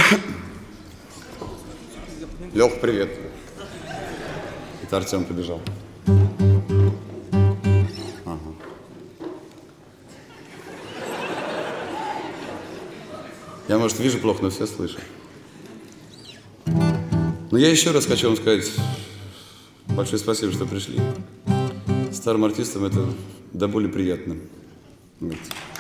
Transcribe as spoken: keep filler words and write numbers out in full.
Лёх, привет. Это Артём побежал. Ага. Я, может, вижу плохо, но все слышу. Но я еще раз хочу вам сказать большое спасибо, что пришли. Старым артистам это до боли приятно. Вот.